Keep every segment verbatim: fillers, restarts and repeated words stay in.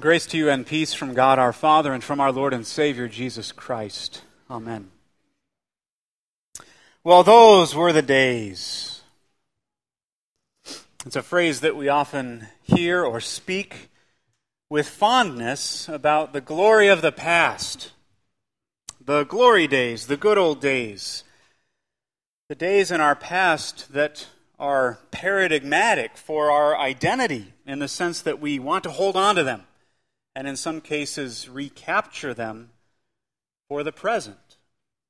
Grace to you and peace from God our Father and from our Lord and Savior Jesus Christ. Amen. Well, those were the days. It's a phrase that we often hear or speak with fondness about the glory of the past. The glory days, the good old days. The days in our past that are paradigmatic for our identity in the sense that we want to hold on to them and in some cases recapture them for the present.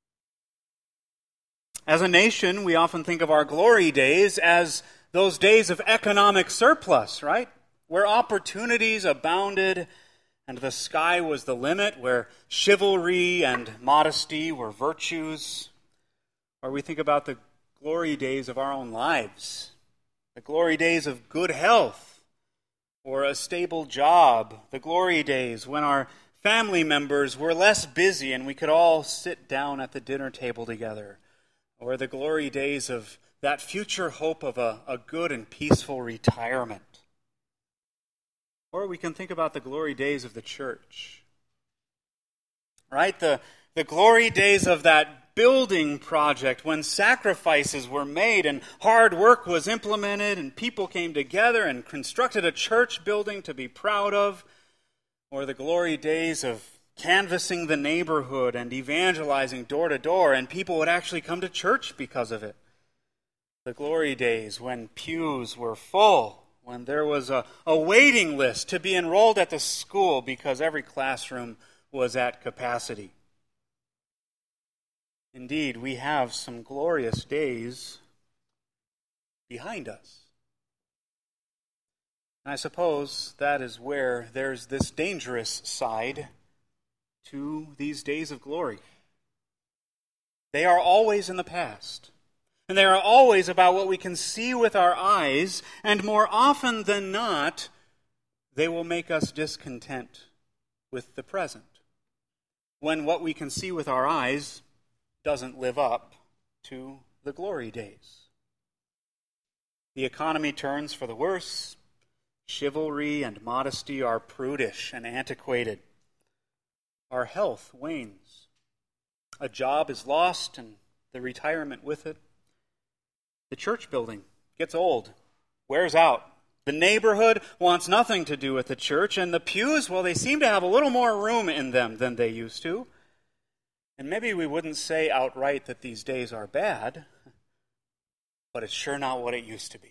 As a nation, we often think of our glory days as those days of economic surplus, right? Where opportunities abounded and the sky was the limit, where chivalry and modesty were virtues. Or we think about the glory days of our own lives, the glory days of good health or a stable job, the glory days when our family members were less busy and we could all sit down at the dinner table together, or the glory days of that future hope of a, a good and peaceful retirement. Or we can think about the glory days of the church, right? The, the glory days of that building project when sacrifices were made and hard work was implemented and people came together and constructed a church building to be proud of. Or the glory days of canvassing the neighborhood and evangelizing door to door and people would actually come to church because of it. The glory days when pews were full, when there was a, a waiting list to be enrolled at the school because every classroom was at capacity. Indeed, we have some glorious days behind us. And I suppose that is where there's this dangerous side to these days of glory. They are always in the past. And they are always about what we can see with our eyes, and more often than not, they will make us discontent with the present. When what we can see with our eyes doesn't live up to the glory days. The economy turns for the worse. Chivalry and modesty are prudish and antiquated. Our health wanes. A job is lost and the retirement with it. The church building gets old, wears out. The neighborhood wants nothing to do with the church, and the pews, well, they seem to have a little more room in them than they used to. And maybe we wouldn't say outright that these days are bad, but it's sure not what it used to be.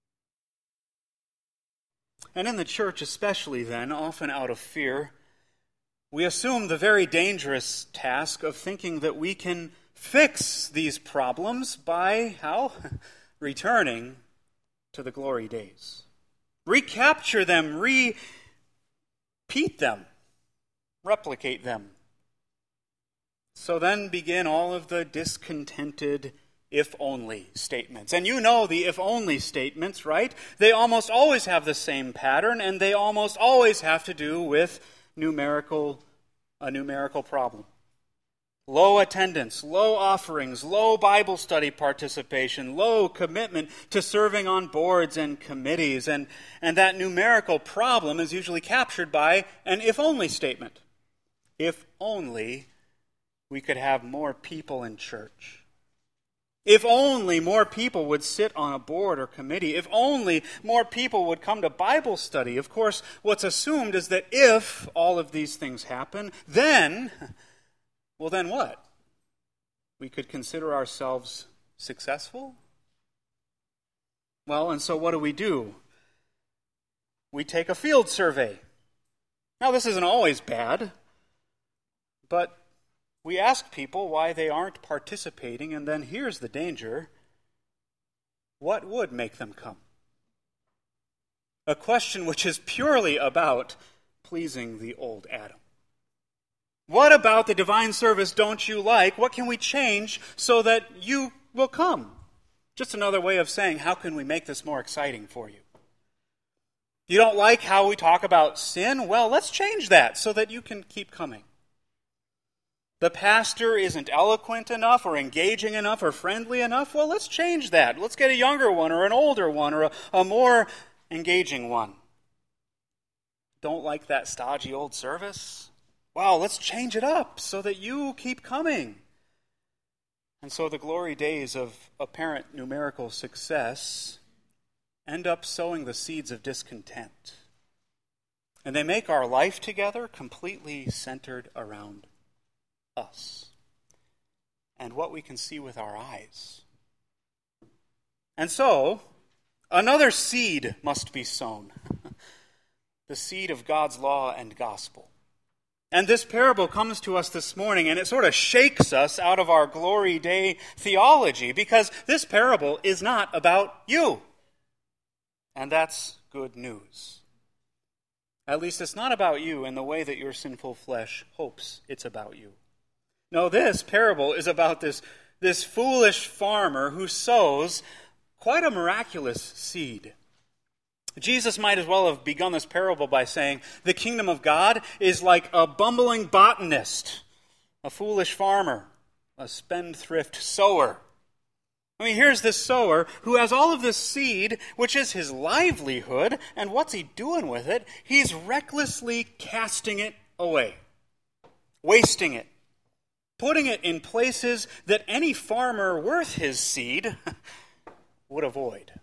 And in the church especially then, often out of fear, we assume the very dangerous task of thinking that we can fix these problems by, how? Returning to the glory days. Recapture them, repeat them, replicate them. So then begin all of the discontented if-only statements. And you know the if-only statements, right? They almost always have the same pattern, and they almost always have to do with numerical, a numerical problem. Low attendance, low offerings, low Bible study participation, low commitment to serving on boards and committees. And, and that numerical problem is usually captured by an if-only statement. If only we could have more people in church. If only more people would sit on a board or committee. If only more people would come to Bible study. Of course, what's assumed is that if all of these things happen, then, well then what? We could consider ourselves successful? Well, and so what do we do? We take a field survey. Now, this isn't always bad, but we ask people why they aren't participating, and then here's the danger. What would make them come? A question which is purely about pleasing the old Adam. What about the divine service don't you like? What can we change so that you will come? Just another way of saying, how can we make this more exciting for you? You don't like how we talk about sin? Well, let's change that so that you can keep coming. The pastor isn't eloquent enough or engaging enough or friendly enough. Well, let's change that. Let's get a younger one or an older one or a, a more engaging one. don't like that stodgy old service? Wow, let's change it up so that you keep coming. And so the glory days of apparent numerical success end up sowing the seeds of discontent. And they make our life together completely centered around us and what we can see with our eyes. And so, another seed must be sown. The seed of God's law and gospel. And this parable comes to us this morning, and it sort of shakes us out of our glory day theology, because this parable is not about you. And that's good news. At least it's not about you in the way that your sinful flesh hopes it's about you. No, this parable is about this, this foolish farmer who sows quite a miraculous seed. Jesus might as well have begun this parable by saying, the kingdom of God is like a bumbling botanist, a foolish farmer, a spendthrift sower. I mean, here's this sower who has all of this seed, which is his livelihood, and what's he doing with it? He's recklessly casting it away, wasting it, putting it in places that any farmer worth his seed would avoid.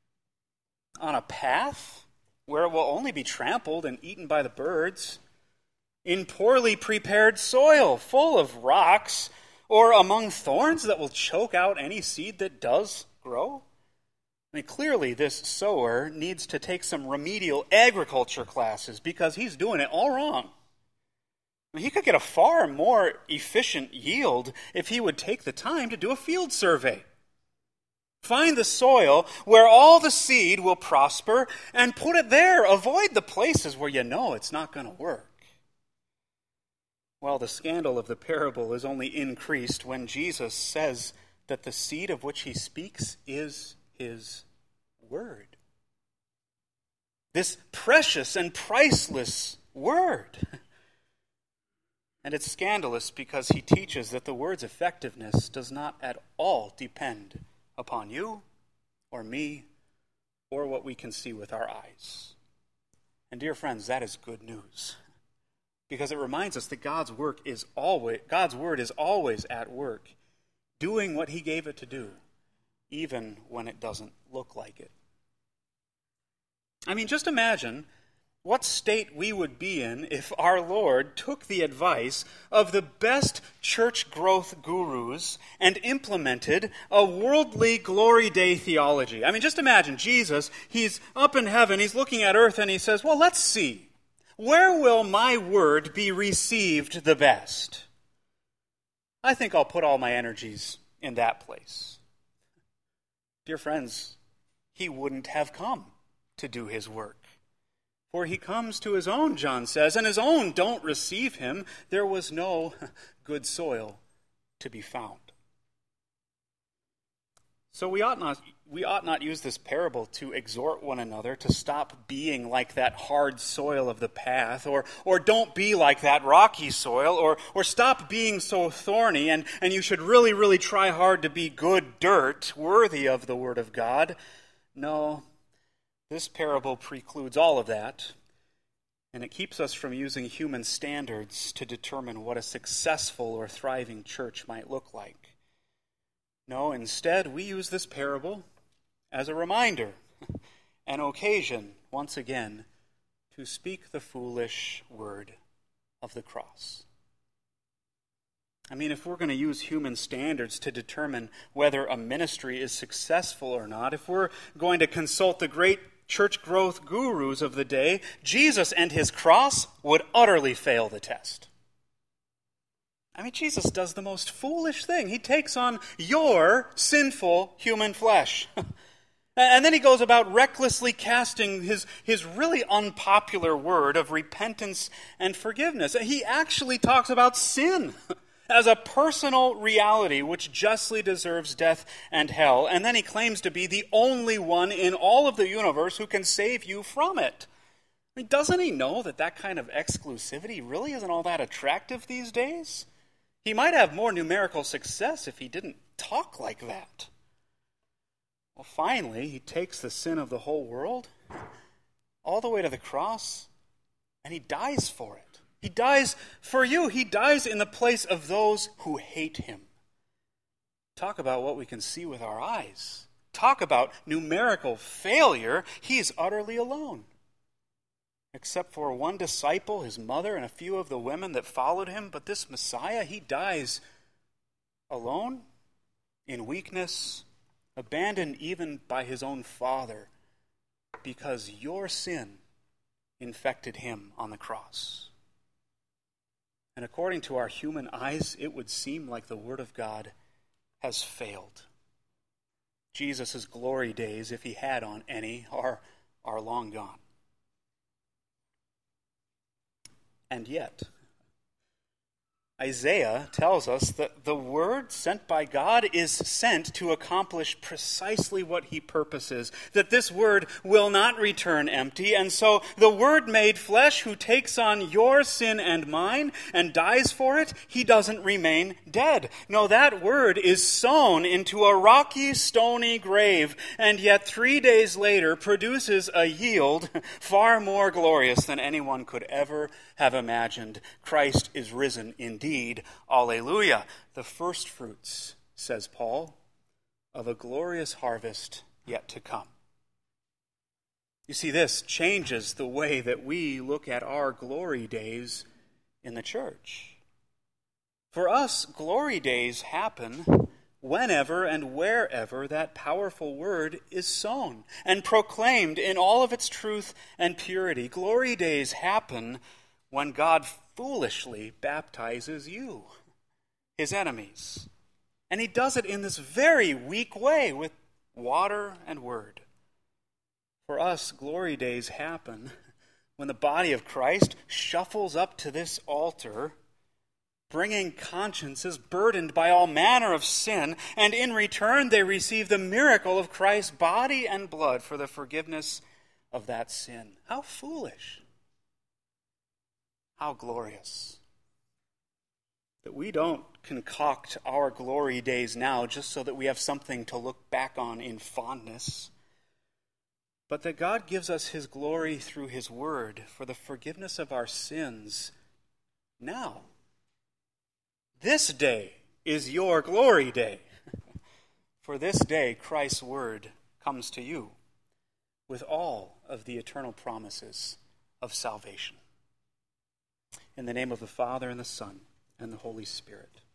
On a path where it will only be trampled and eaten by the birds, in poorly prepared soil full of rocks, or among thorns that will choke out any seed that does grow? I mean, clearly this sower needs to take some remedial agriculture classes because he's doing it all wrong. I mean, he could get a far more efficient yield if he would take the time to do a field survey. Find the soil where all the seed will prosper and put it there. Avoid the places where you know it's not going to work. Well, the scandal of the parable is only increased when Jesus says that the seed of which he speaks is his word. This precious and priceless word. And it's scandalous because he teaches that the word's effectiveness does not at all depend upon you or me or what we can see with our eyes. And dear friends, that is good news, because it reminds us that God's work is always God's word is always at work, doing what he gave it to do, even when it doesn't look like it. I mean, just imagine what state we would be in if our Lord took the advice of the best church growth gurus and implemented a worldly glory day theology. I mean, just imagine Jesus, he's up in heaven, he's looking at earth, and he says, well, let's see. Where will my word be received the best? I think I'll put all my energies in that place. Dear friends, he wouldn't have come to do his work. For he comes to his own, John says, and his own don't receive him. There was no good soil to be found. So we ought not we ought not use this parable to exhort one another to stop being like that hard soil of the path, or or don't be like that rocky soil, or or stop being so thorny, and, and you should really, really try hard to be good dirt, worthy of the word of God. No. This parable precludes all of that, and it keeps us from using human standards to determine what a successful or thriving church might look like. No, instead, we use this parable as a reminder, an occasion, once again, to speak the foolish word of the cross. I mean, if we're going to use human standards to determine whether a ministry is successful or not, if we're going to consult the great church growth gurus of the day, Jesus and his cross would utterly fail the test. I mean, Jesus does the most foolish thing. He takes on your sinful human flesh. And then he goes about recklessly casting his, his really unpopular word of repentance and forgiveness. He actually talks about sin as a personal reality which justly deserves death and hell. And then he claims to be the only one in all of the universe who can save you from it. I mean, doesn't he know that that kind of exclusivity really isn't all that attractive these days? He might have more numerical success if he didn't talk like that. Well, finally, he takes the sin of the whole world all the way to the cross And he dies for it. He dies for you. He dies in the place of those who hate him. Talk about what we can see with our eyes. Talk about numerical failure. He is utterly alone. Except for one disciple, his mother, and a few of the women that followed him. But this Messiah, he dies alone, in weakness, abandoned even by his own Father, because your sin infected him on the cross. And according to our human eyes, it would seem like the Word of God has failed. Jesus' glory days, if he had on any, are, are long gone. And yet, Isaiah tells us that the word sent by God is sent to accomplish precisely what he purposes, that this word will not return empty. And so the word made flesh who takes on your sin and mine and dies for it, he doesn't remain dead. No, that word is sown into a rocky, stony grave, and yet three days later produces a yield far more glorious than anyone could ever have imagined. Christ is risen indeed. Alleluia. The first fruits, says Paul, of a glorious harvest yet to come. You see, this changes the way that we look at our glory days in the church. For us, glory days happen whenever and wherever that powerful word is sown and proclaimed in all of its truth and purity. Glory days happen when God foolishly baptizes you, his enemies. And he does it in this very weak way with water and word. For us, glory days happen when the body of Christ shuffles up to this altar, bringing consciences burdened by all manner of sin, and in return they receive the miracle of Christ's body and blood for the forgiveness of that sin. How foolish! How glorious that we don't concoct our glory days now just so that we have something to look back on in fondness, but that God gives us his glory through his word for the forgiveness of our sins now. This day is your glory day. For this day, Christ's word comes to you with all of the eternal promises of salvation. In the name of the Father, and the Son, and the Holy Spirit.